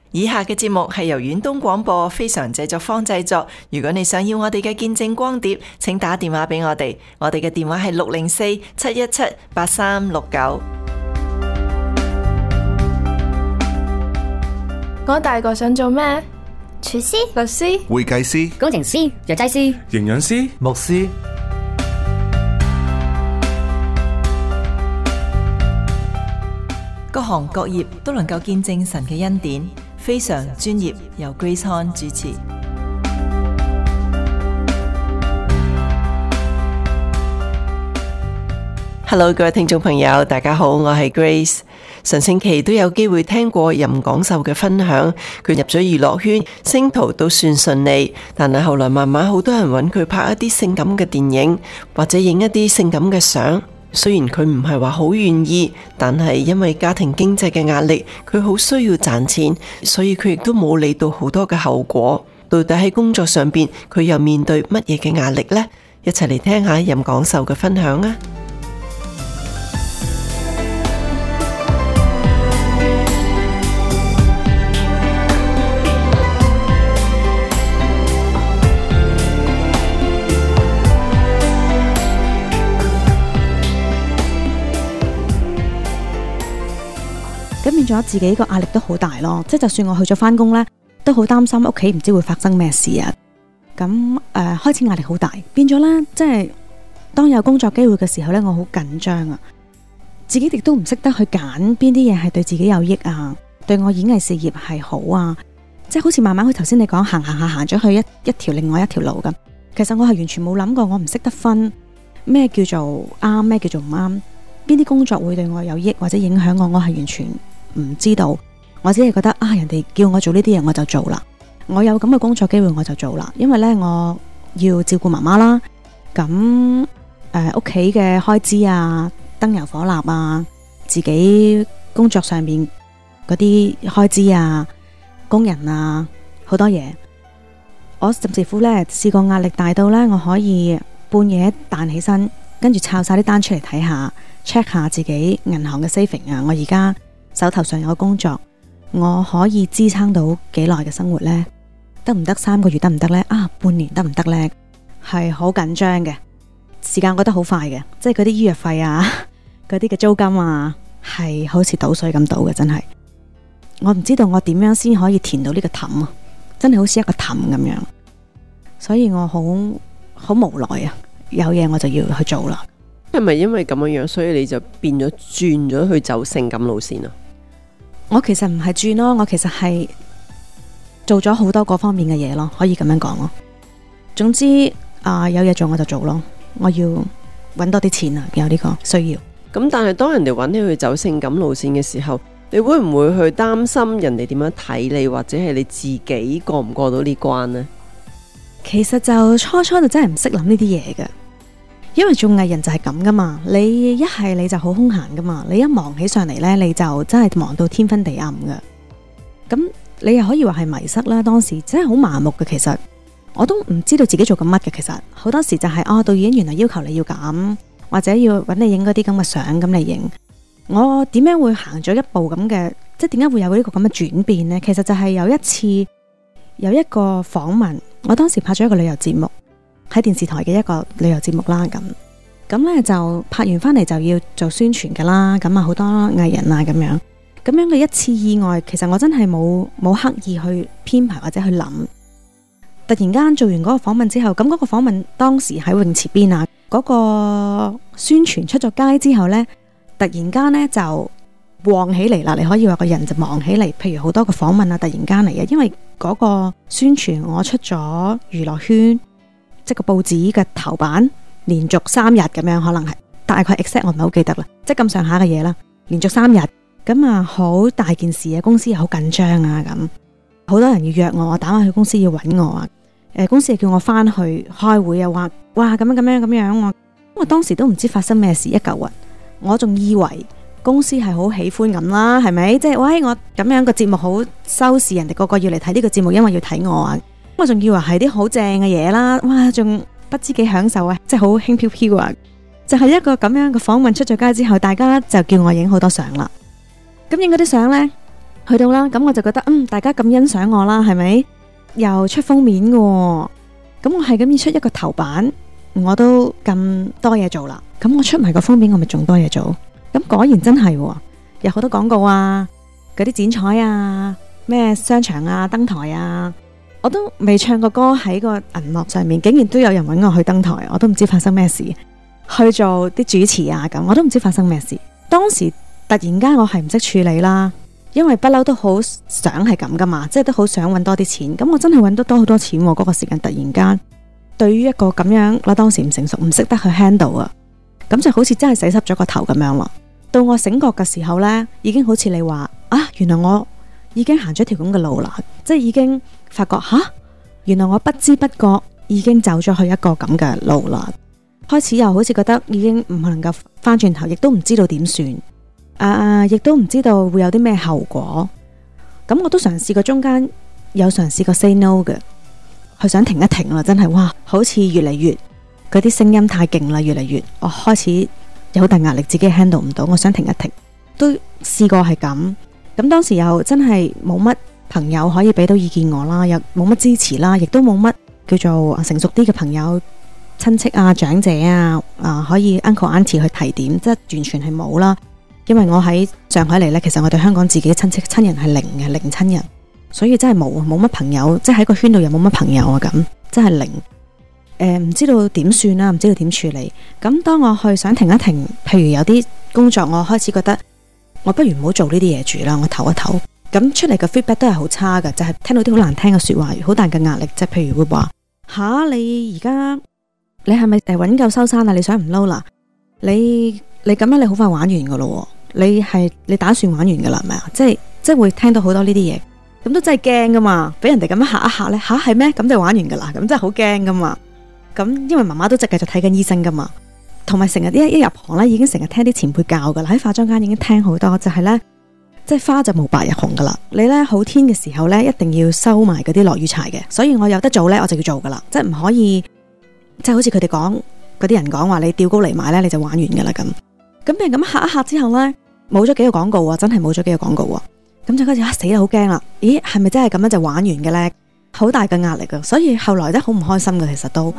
以下嘅節目係由遠東廣播非常製作坊製作。如果你想要我哋嘅見證光碟，請打電話俾我哋。我哋嘅電話係604-717-8369。 我大個想做咩？ 廚師、 律師、 會計師、 工程師、藥劑師、 營養師、 牧師。 各行各業都能夠見證神嘅恩典。非常專業，由 Grace Han 主持。Hello， 各位聽眾朋友，大家好，我係 Grace。上星期都有機會聽過任廣秀嘅分享，佢入咗娛樂圈，星途都算順利，但係後來慢慢好多人揾佢拍一啲性感嘅電影，或者影一啲性感嘅相。雖然佢唔係話好願意，但係因為家庭經濟嘅壓力，佢好需要賺錢，所以佢亦都冇理到好多嘅後果。到底喺工作上邊，佢又面對乜嘢嘅壓力呢？一齊嚟聽下任廣秀嘅分享啊！ 咁變咗自己個壓力都好大咯，即係就算我去咗返工呢，都好擔心屋企唔知會發生咩事啊。咁開始壓力好大，變咗呢，即係當有工作機會嘅時候呢，我好緊張啊。自己亦都唔識得去揀邊啲嘢係對自己有益啊，對我演藝事業係好啊。即係好似慢慢去頭先你講行咗去一條另外一條路咁。其實我係完全冇諗過，我唔識得分咩叫做啱，咩叫做唔啱，邊啲工作會對我有益或者影響我係完全唔知道。我只係覺得人哋叫我做呢啲嘢我就做啦，我有咁嘅工作機會我就做啦。因為呢，我要照顧媽媽啦，咁屋企嘅開支啊、燈油火蠟啊、自己工作上面嗰啲開支啊、工人啊，好多嘢。我甚至乎呢，試過壓力大到呢，我可以半夜彈起身，跟住抄晒啲單出嚟睇下 check 下自己銀行嘅 saving 啊，我而家手頭上有個工作，我可以支撐到幾耐嘅生活呢？得唔得？3個月得唔得呢？半年得唔得呢？係好緊張嘅，時間過得好快嘅，即係嗰啲醫藥費啊，嗰啲嘅租金啊，係好似倒水咁倒嘅，真係。我唔知道我點樣先可以填到呢個氹啊，真係好似一個氹咁樣，所以我好無奈啊，有嘢我就要去做啦。 係咪因為咁樣，所以你就變咗轉咗去走性感路線啊？ 我其實唔係轉咯，我其實係做咗好多嗰方面嘅嘢咯，可以咁樣講咯。總之有嘢做我就做咯，我要搵多啲錢啊，有呢個需要。 咁但係當人哋搵你去走性感路線嘅時候，你會唔會去擔心人哋點樣睇你，或者係你自己過唔過到呢關呢？ 其實就初就真係唔識諗呢啲嘢嘅。因為做藝人就係咁噶嘛，你一係你就好空閒噶嘛，你一忙起上嚟呢，你就真係忙到天昏地暗噶。咁你又可以話係迷失啦，當時真係好麻木嘅。其實我都唔知道自己做緊乜嘅。其實好多時就係導演原來要求你要咁，或者要揾你影嗰啲咁嘅相咁嚟影。我點樣會行咗一步咁嘅？即係點解會有呢個咁嘅轉變呢？其實就係有一次有一個訪問，我當時拍咗一個旅遊節目。喺電視台嘅一個旅遊節目啦，咁呢就拍完翻嚟就要做宣傳噶啦，咁好多藝人啊咁樣嘅一次意外，其實我真係冇刻意去編排或者去諗。突然間做完嗰個訪問之後，咁嗰個訪問當時喺泳池邊啊，嗰個宣傳出咗街之後呢，突然間呢就旺起嚟啦，你可以話個人就忙起嚟。譬如好多個訪問啊，突然間嚟嘅，因為嗰個宣傳我出咗娛樂圈。即個報紙嘅頭版，連續3日咁樣，可能係大概 exact 我唔係好記得啦，即係咁上下嘅嘢啦。連續3日咁好大件事啊，公司又好緊張啊，咁好多人要約我，打翻去公司要搵我啊。公司又叫我翻去開會啊，話哇咁樣，我當時都唔知發生咩事，一嚿雲，我仲以為公司係好喜歡咁啦，係咪？即係喂，我咁樣個節目好收視，人哋個個要嚟睇呢個節目，因為要睇我啊。我仲以為係啲好正嘅嘢啦，哇，仲不知幾享受啊，即係好輕飄飄啊。就係一個咁樣嘅訪問出咗街之後，大家就叫我影好多相啦。咁影嗰啲相呢， 去到啦，咁我就覺得大家咁欣賞我啦，係咪？又出封面嘅，咁我係咁要出一個頭版，我都咁多嘢做啦。咁我出埋個封面，我咪仲多嘢做。咁果然真係，有好多廣告啊，嗰啲剪彩啊，咩商場啊，登台啊，我都未唱過歌喺個銀幕上面，竟然都有人揾我去登台，我都唔知發生咩事。去做啲主持啊，咁我都唔知發生咩事。當時突然間我係唔識處理啦，因為不嬲都好想係咁噶嘛，即係都好想揾多啲錢。咁我真係揾得多好多錢，嗰個時間突然間，對於一個咁樣，我當時唔成熟，唔識得去 handle 啊，咁就好似真係洗濕咗個頭咁樣咯。到我醒覺嘅時候呢，已經好似你話啊，原來我已經行咗條咁嘅路啦，即係已經發覺原來我不知不覺已經走咗去一個咁嘅路啦。開始又好似覺得已經唔能夠翻轉頭，亦都唔知道點算，亦都唔知道會有啲咩後果。咁我都嘗試過，中間有嘗試過 say no 嘅，佢想停一停啦，真係哇，好似越嚟越嗰啲聲音太勁啦，越嚟越我開始有好大壓力，自己 handle 唔到，我想停一停，都試過係咁。咁當時又真係冇乜朋友可以俾到意見我啦，又冇乜支持啦，亦都冇乜叫做成熟啲嘅朋友、親戚啊、長者啊，可以 uncle auntie 去提點，即係完全係冇啦。因為我喺上海嚟呢，其實我對香港自己親戚親人係零嘅，零親人，所以真係冇乜朋友，即係喺個圈度又冇乜朋友啊，咁真係零。唔知道點算啦，唔知道點處理。咁當我去想停一停，譬如有啲工作，我開始覺得我不如唔好做呢啲嘢住啦，我唞一唞。咁出嚟嘅 feedback 都係好差㗎，就係聽到啲好難聽嘅說話，好大嘅壓力，即係譬如會話你而家你係咪搵夠收山啊？你想唔撈啦？你咁樣你好快玩完噶咯？你打算玩完噶啦？係咪啊？即係會聽到好多呢啲嘢，咁都真係驚噶嘛？俾人哋咁樣嚇一嚇咧，係咩？咁就玩完噶啦？咁真係好驚噶嘛？咁因為媽媽都即係繼續睇緊醫生噶嘛，同埋成日一入行咧，已經成日聽啲前輩教噶啦，喺化妝間已經聽好多，就係咧，即係花就無百日紅噶啦。你咧好天嘅時候咧，一定要收埋嗰啲落雨柴嘅，所以我有得做咧，我就要做噶啦，即係唔可以，即係好似佢哋講嗰啲人講話，你吊高嚟賣咧，你就玩完噶啦咁。咁俾人咁嚇一嚇之後咧，冇咗幾個廣告啊，真係冇咗幾個廣告啊，咁就開始死啦，好驚啦！咦，係咪真係咁樣就玩完嘅咧？好大嘅壓力噶，所以後來都好唔開心嘅，其實都。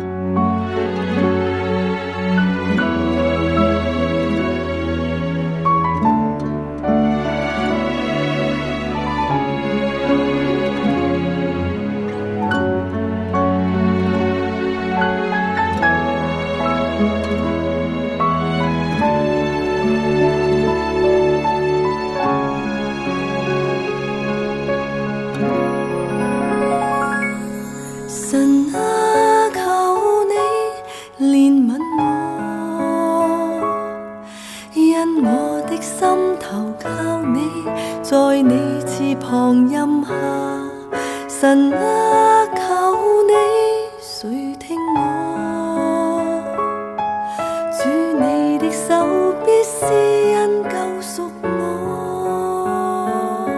神啊，求你憐憫我，因我的心投靠你，在你翅膀蔭下。神啊，求你垂聽我，主你的手必施恩救贖我，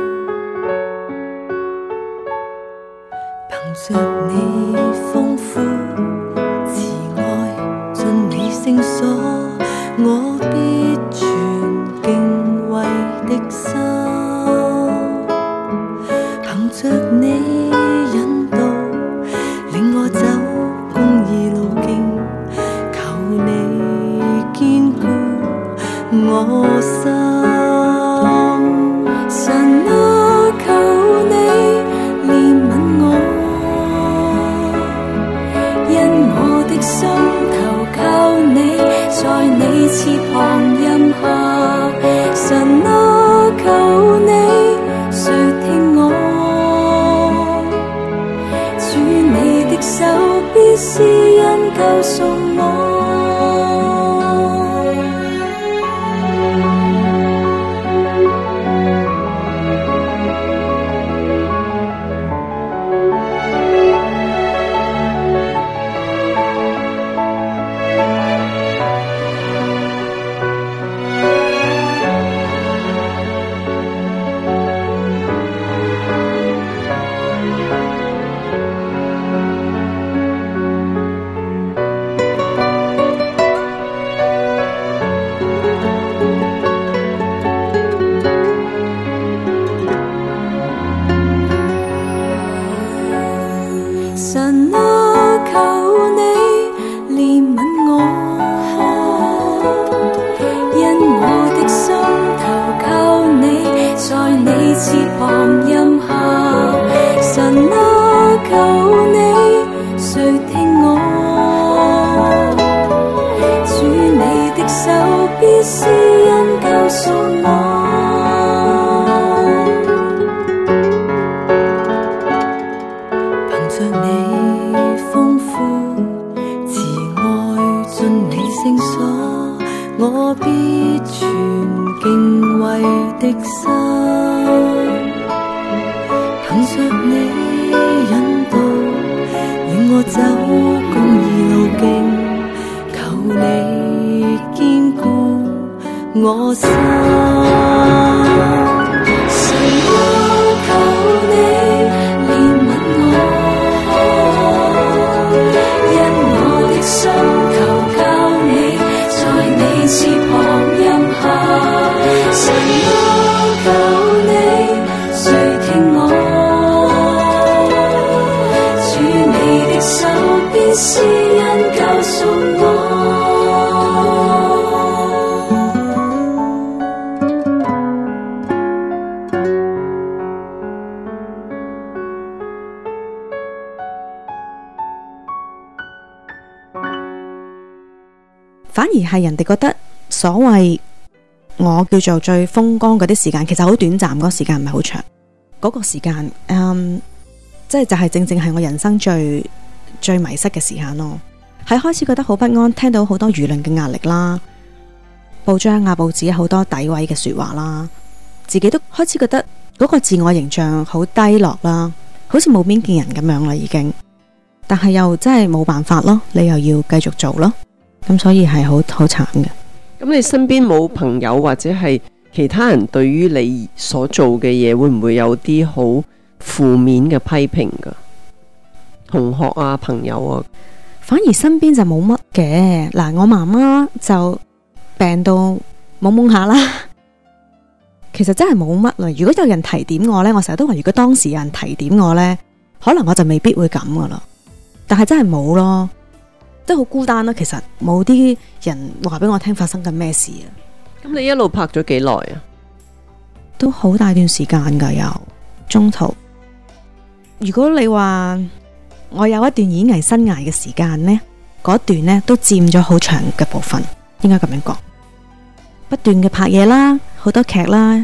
憑着你豐富慈愛盡你聖所，我必存敬畏的心，憑着你引導令我走公義路徑，求你堅固我心。神啊，求你憐憫我，因我的心投靠你，在你翅膀蔭下。神啊，求你垂聽我， 神啊，求你憐憫我，因我的心投靠你，在你翅膀蔭下。神啊，求你垂聽我，主你的手必施恩救贖我。我必存敬畏的心，憑着你引導，令我走公義路徑，求你堅固我心。神啊，求你憐憫我，因我的心投靠你，在你翅膀蔭下。神啊，求你垂聽我，主你的手必施恩救贖我。 反而係人哋覺得所謂我叫做最風光嗰啲時間，其實好短暫，嗰個時間唔係好長。嗰個時間，即係就係正正係我人生最迷失嘅時間咯。喺開始覺得好不安，聽到好多輿論嘅壓力啦，報章啊報紙好多詆毀嘅說話啦，自己都開始覺得嗰個自我形象好低落啦，好似冇邊見人咁樣啦已經。但係又真係冇辦法咯，你又要繼續做咯。咁所以係好慘嘅。 咁你身邊冇朋友或者係其他人對於你所做嘅嘢，會唔會有啲好負面嘅批評噶？同學啊，朋友啊， 反而身邊就冇乜嘅。嗱，我媽媽就病到懵懵下啦。其實真係冇乜啦。如果有人提點我呢，我成日都話，如果當時有人提點我呢，可能我就未必會咁噶啦。但係真係冇咯。都好孤單咯，其實冇啲人話俾我聽發生緊咩事啊。 咁你一路拍咗幾耐啊？ 都好大段時間噶，又中途。如果你話我有一段演藝生涯嘅時間呢，嗰段呢都佔咗好長嘅部分，應該咁樣講。不斷嘅拍嘢啦，好多劇啦，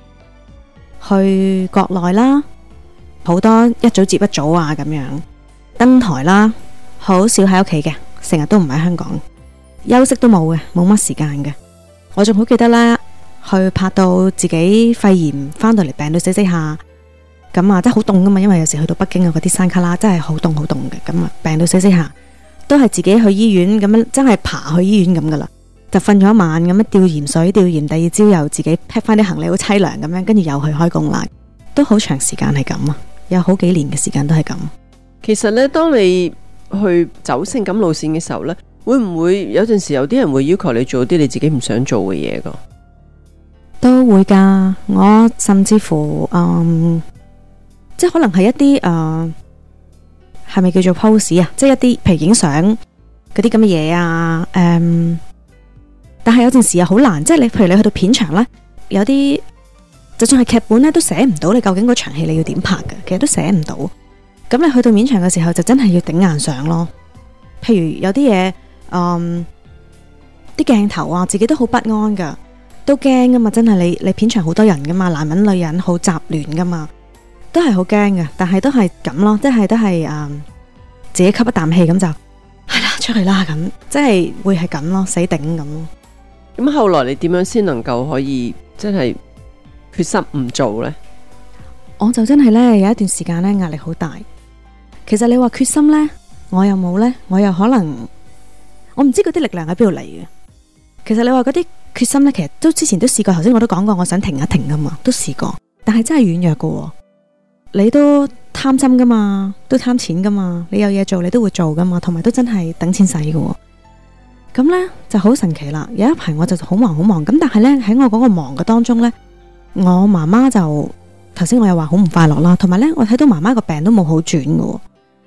去國內啦，好多一組接一組啊，咁樣登台啦，好少喺屋企嘅。成日都唔喺香港，休息都冇嘅，冇乜時間嘅。我仲好記得啦，去拍到自己肺炎，翻到嚟病到死死下，咁啊真係好凍噶嘛，因為有時去到北京啊嗰啲山卡拉真係好凍好凍嘅，咁啊病到死死下，都係自己去醫院咁樣，真係爬去醫院咁噶啦，就瞓咗一晚咁樣吊鹽水，吊完第二朝又自己 pack 翻啲行李，好淒涼咁樣，跟住又去開工啦，都好長時間係咁啊，有好幾年嘅時間都係咁。 其實呢，當你去走性感路線嘅時候呢，會唔會有陣時有啲人會要求你做啲你自己唔想做嘅嘢噶？ 都會噶，我甚至乎即係可能係一啲係咪叫做 pose 啊？即係一啲譬如影相嗰啲咁嘅嘢啊，但係有陣時又好難，即係你譬如你去到片場呢，有啲就算係劇本呢，都寫唔到你究竟嗰場戲你要點拍嘅，其實都寫唔到。咁你去到面場嘅時候就真係要頂硬上咯。譬如有啲嘢，啲鏡頭啊，自己都好不安噶，都驚噶嘛。真係你片場好多人噶嘛，男人女人好雜亂噶嘛，都係好驚嘅。但係都係咁咯，即係都係自己吸一啖氣咁就係啦，出去啦咁，即係會係咁咯，死頂咁咯。 咁後來你點樣先能夠可以真係決心唔做呢？ 我就真係呢，有一段時間呢，壓力好大。其實你話決心呢，我又冇呢，我又可能我唔知嗰啲力量喺邊度嚟嘅。其實你話嗰啲決心呢，其實都之前都試過，頭先我都講過，我想停一停噶嘛，都試過，但係真係軟弱噶。你都貪心噶嘛，都貪錢噶嘛，你有嘢做你都會做噶嘛，同埋都真係等錢使噶。咁呢就好神奇啦。有一排我就好忙好忙，咁但係呢，喺我嗰個忙嘅當中呢，我媽媽就頭先我又話好唔快樂啦，同埋呢，我睇到媽媽個病都冇好轉噶。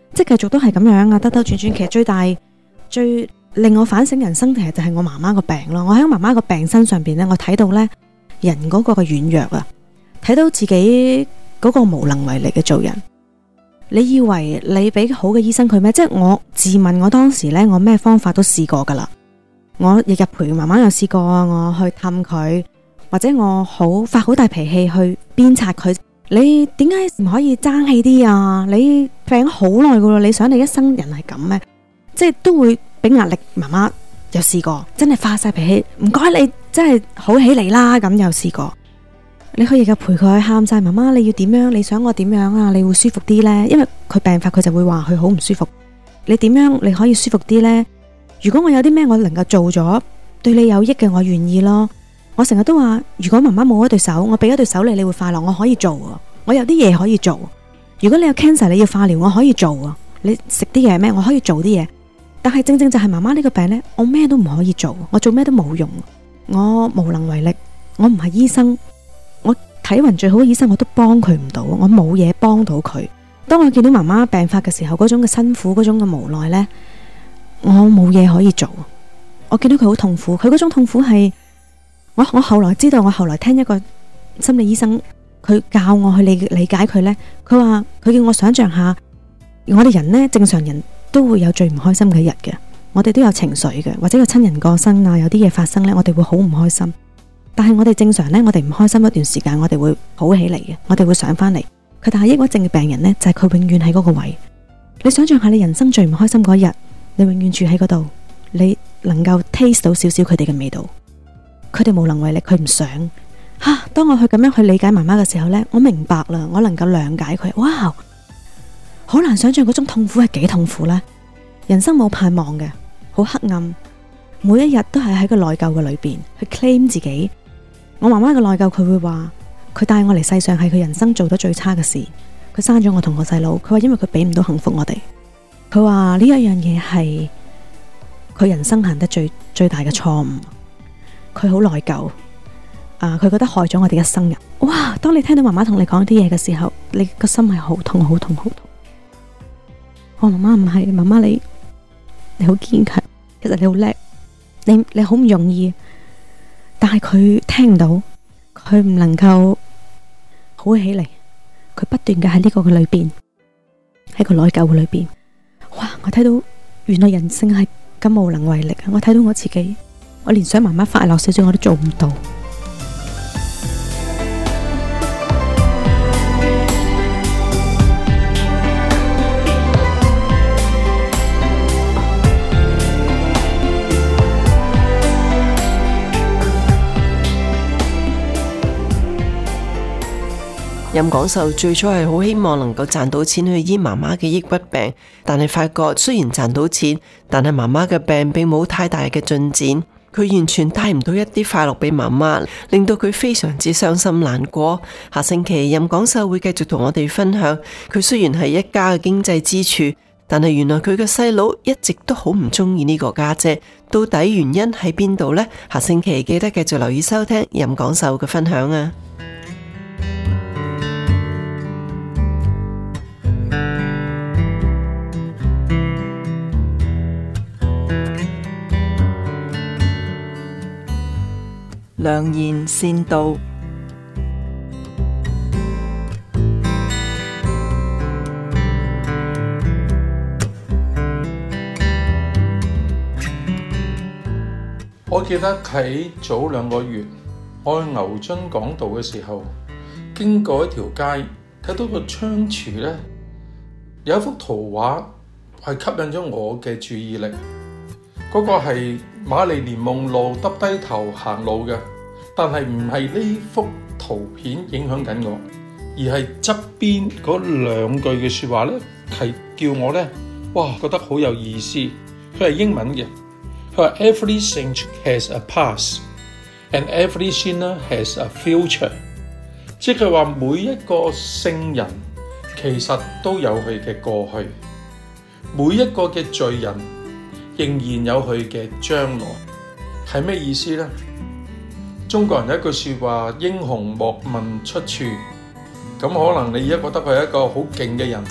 即係繼續都係咁樣啊，兜兜轉轉。其實最令我反省人生，其實就係我媽媽個病咯。我喺我媽媽個病身上邊呢，我睇到呢人嗰個嘅軟弱啊，睇到自己嗰個無能為力嘅做人。你以為你俾好嘅醫生佢咩？即係我自問，我當時呢，我咩方法都試過噶啦。我日日陪媽媽又試過，我去氹佢，或者我發好大脾氣去鞭策佢。你點解唔可以爭氣啲啊？你病咗好耐噶啦，你想你一生人係咁咩？即係都會俾壓力。媽媽又試過，真係發晒脾氣，唔該你真係好起嚟啦。咁又試過。你可以日日陪佢喊晒，媽媽你要點樣？你想我點樣啊？你會舒服啲呢？因為佢病發，佢就會話佢好唔舒服。你點樣你可以舒服啲呢？如果我有啲咩我能夠做咗對你有益嘅，我願意咯。我成日都話，如果媽媽冇一對手，我俾一對手你會快樂，我可以做啊。我有啲嘢可以做。如果你有 cancer， 你要化療，我可以做啊。你食啲嘢咩？我可以做啲嘢。但係正正就係媽媽呢個病呢，我咩都唔可以做，我做咩都冇用，我無能為力。我唔係醫生。我睇勻最好嘅醫生，我都幫佢唔到，我冇嘢幫到佢。當我見到媽媽病發嘅時候，嗰種嘅辛苦，嗰種嘅無奈呢，我冇嘢可以做。我見到佢好痛苦，佢嗰種痛苦係我後來知道，我後來聽一個心理醫生，佢教我去理解佢呢。佢話佢叫我想象下，我哋人呢，正常人都會有最唔開心嘅一日嘅，我哋都有情緒嘅，或者有親人過身啊，有啲嘢發生呢，我哋會好唔開心。但係我哋正常呢，我哋唔開心一段時間，我哋會好起嚟嘅，我哋會上翻嚟。佢但係抑鬱症嘅病人呢，就係佢永遠喺嗰個位。你想象下，你人生最唔開心嗰一日，你永遠住喺嗰度，你能夠 taste 到少少佢哋嘅味道。佢哋無能為力，佢唔想。當我去咁樣去理解媽媽嘅時候呢，我明白啦，我能夠諒解佢。哇，好難想象嗰種痛苦係幾痛苦呢？人生冇盼望嘅，好黑暗，每一日都係喺個內疚嘅裏邊去 claim 自己。我媽媽嘅內疚，佢會話佢帶我嚟世上係佢人生做得最差嘅事，佢生咗我同我細佬。佢話因為佢俾唔到幸福我哋，佢話呢一樣嘢係佢人生行得最大嘅錯誤。佢好內疚，佢覺得害咗我哋一生人。哇！當你聽到媽媽同你講啲嘢嘅時候，你個心係好痛好痛好痛。我媽媽唔係，媽媽你好堅強，其實你好叻，你好唔容易。但係佢聽唔到，佢唔能夠好起嚟，佢不斷嘅喺呢個嘅裏邊，喺個內疚嘅裏邊。哇！我睇到原來人性係咁無能為力啊！我睇到我自己，我連想媽媽快樂少少我都做唔到。 任廣壽最初係好希望能夠賺到錢去醫媽媽嘅抑鬱病，但係發覺雖然賺到錢，但係媽媽嘅病並冇太大嘅進展，佢完全帶唔到一啲快樂俾媽媽，令到佢非常之傷心難過。下星期任廣壽會繼續同我哋分享，佢雖然係一家嘅經濟支柱，但係原來佢嘅細佬一直都好唔中意呢個家姐，到底原因喺邊度呢？下星期記得繼續留意收聽任廣壽嘅分享啊！良言善道， 我記得喺早2個月，我去牛津講道嘅時候，經過一條街，睇到個窗柱呢，有一幅圖畫係吸引咗我嘅注意力。嗰個係瑪麗蓮夢露耷低頭行路嘅，但係唔係呢幅圖片影響緊我，而係側邊嗰2句嘅說話呢，係叫我呢，哇，覺得好有意思。佢係英文嘅，佢話 Every saint has a past and every sinner has a future， 即係話每一個聖人其實都有佢嘅過去，每一個嘅罪人仍然有佢嘅將來。係咩意思呢？中國人有一句說話，英雄莫問出處。咁可能你而家覺得佢係一個好勁嘅人，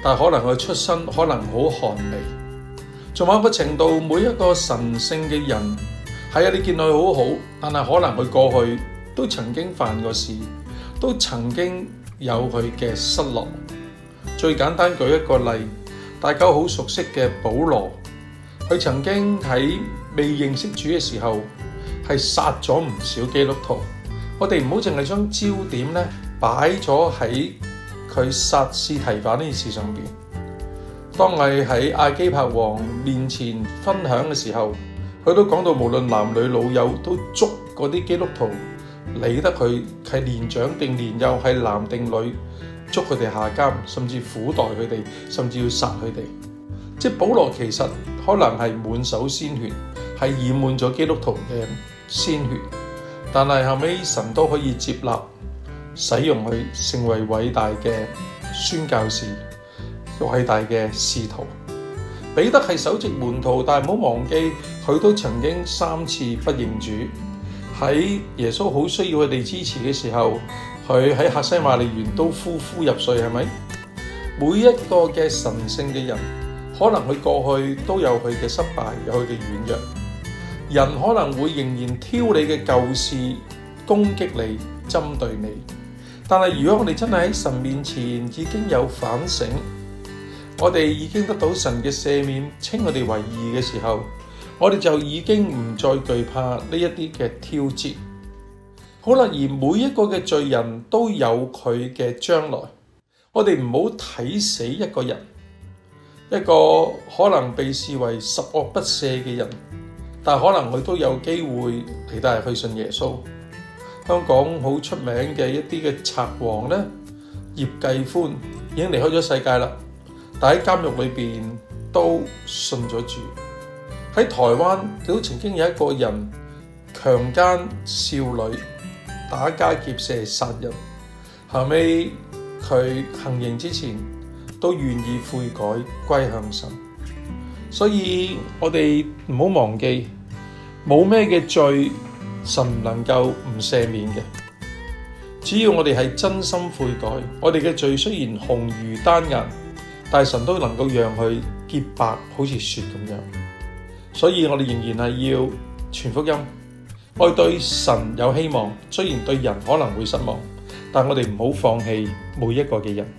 但可能佢出身可能好寒微。從某個程度，每一個神聖嘅人，係啊，你見佢好好，但係可能佢過去都曾經犯過事，都曾經有佢嘅失落。最簡單舉一個例，大家好熟悉嘅保羅，佢曾經喺未認識主嘅時候，係殺咗唔少基督徒。我哋唔好淨係將焦點咧擺咗喺佢殺司提反呢件事上邊。當係喺亞基帕王面前分享嘅時候，佢都講到無論男女老幼都捉嗰啲基督徒，理得佢係年長定年幼，係男定女，捉佢哋下監，甚至苦待佢哋，甚至要殺佢哋。即係保羅其實可能係滿手鮮血，係染滿咗基督徒嘅鮮血，但係後尾神都可以接納使用佢，成為偉大嘅宣教士，偉大嘅使徒。彼得係首席門徒，但係唔好忘記佢都曾經3次不認主。喺耶穌好需要佢哋支持嘅時候，佢喺客西馬尼園都呼呼入睡，係咪？每一個嘅神聖嘅人，可能佢過去都有佢嘅失敗，有佢嘅軟弱。人可能會仍然挑你嘅舊事，攻擊你，針對你。但係如果我哋真係喺神面前已經有反省，我哋已經得到神嘅赦免，稱我哋為義嘅時候，我哋就已經唔再懼怕呢一啲嘅挑戰。好啦，而每一個嘅罪人都有佢嘅將來，我哋唔好睇死一個人，一個可能被視為十惡不赦嘅人，但可能佢都有機會嚟到去信耶穌。香港好出名嘅一啲嘅賊王呢，葉繼歡已經離開咗世界啦，但喺監獄裏邊都信咗主。喺台灣都曾經有一個人強姦少女，打家劫舍殺人，後尾佢行刑之前都願意悔改歸向神。所以我哋唔好忘記，冇咩嘅罪神唔能夠唔赦免嘅。只要我哋係真心悔改，我哋嘅罪雖然紅如丹顏，但係神都能夠讓佢潔白，好似雪咁樣。所以我哋仍然係要傳福音，我哋對神有希望，雖然對人可能會失望，但我哋唔好放棄每一個嘅人。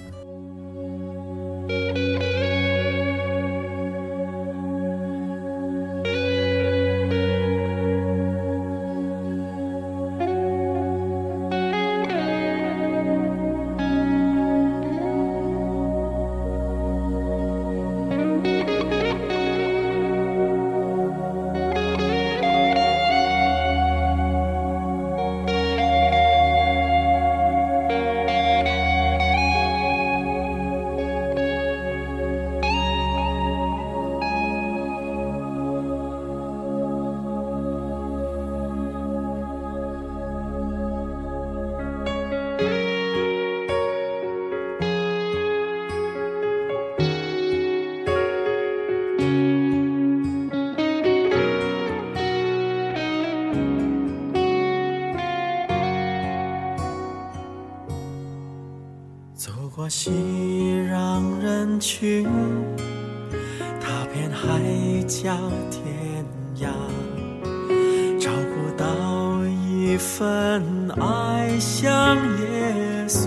过熙攘人群，踏遍海角天涯，找不到一份爱像耶稣。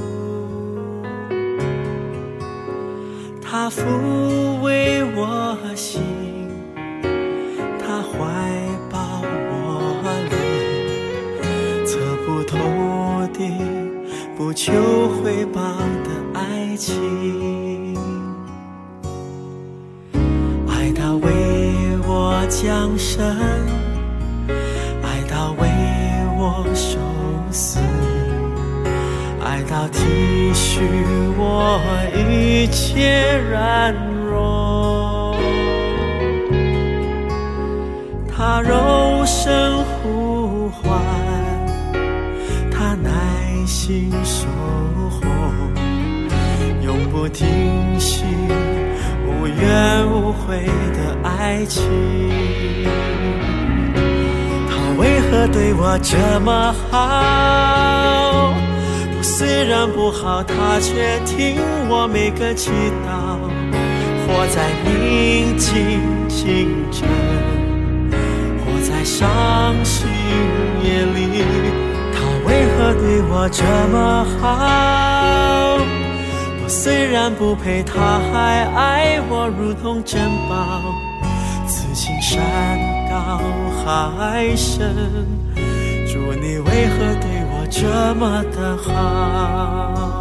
他抚慰我心，他怀抱我灵，测不透的不求回报的爱情，爱他为我降生，爱他为我受死，爱到体恤我一切软弱，他柔声呼唤，他耐心守候，永不停息，无怨无悔的爱情。他为何对我这么好，不虽然不好，他却听我每个祈祷。活在宁静清晨，活在伤心夜里，他为何对我这么好？我虽然不配，他还爱我如同珍宝。此情山高海深，主你为何对我这么的好？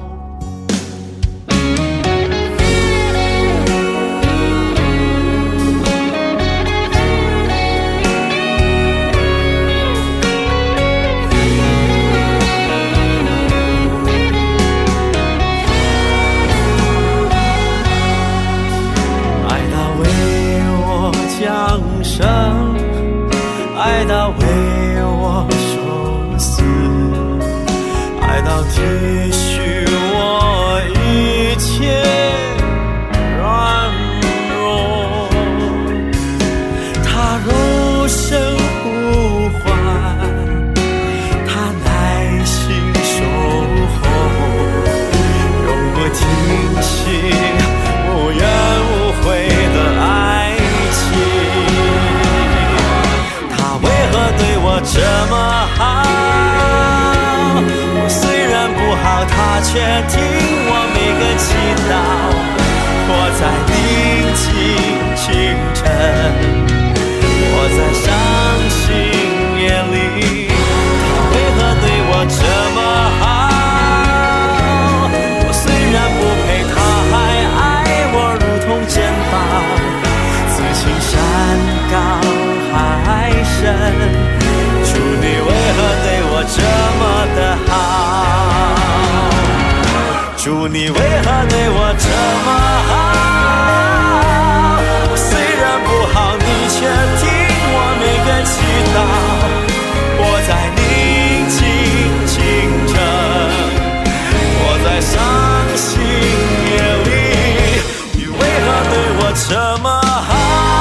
爱到为我受死，爱到体恤我一切软弱。他柔声呼唤，他耐心守候，永不停息，无怨无悔的爱情。对我这么好，我虽然不好，他却听我每个祈祷。活在宁静清晨，活在伤心夜里，他为何对我这么好？我虽然不配，他还爱我如同珍宝。此情山高海深，主你为何对我这么的好？主你为何对我这么好？我虽然不好，你却听我每个祈祷。我在宁静清晨，我在伤心夜里，你为何对我这么好？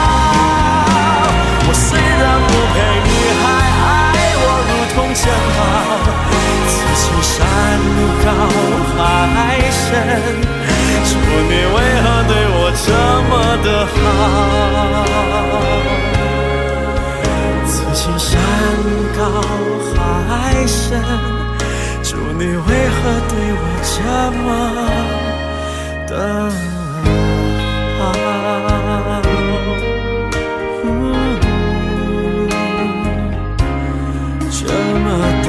我虽然不配，你还爱我如同珍宝。此情山高海深，主你为何对我这么的好？此情山高海深，主你为何对我这么的好？这么的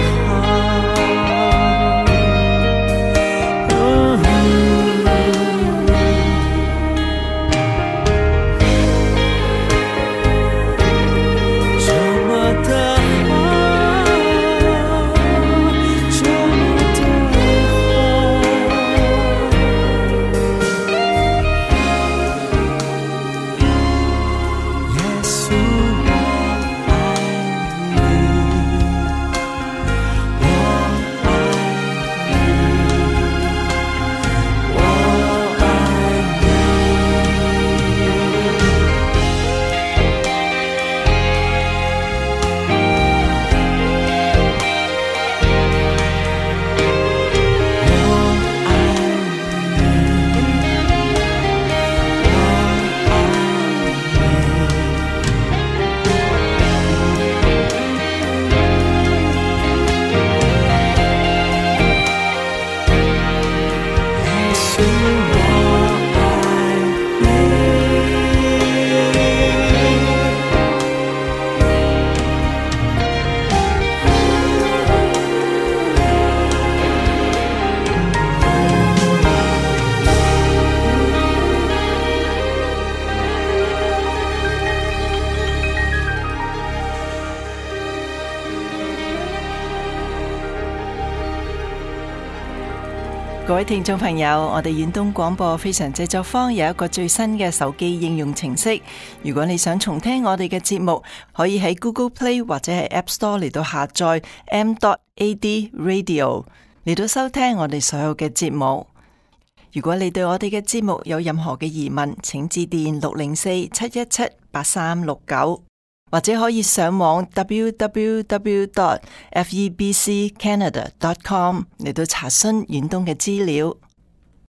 各位聽眾朋友，我哋遠東廣播非常製作坊有一個最新嘅手機應用程式。如果你想重聽我哋嘅節目，可以喺 Google Play 或者係 App Store 嚟到下載 m.ad radio 嚟到收聽我哋所有嘅節目。如果你對我哋嘅節目有任何嘅疑問，請致電604-717-8369。 或者可以上網 www.febccanada.com 嚟到查詢遠東嘅資料。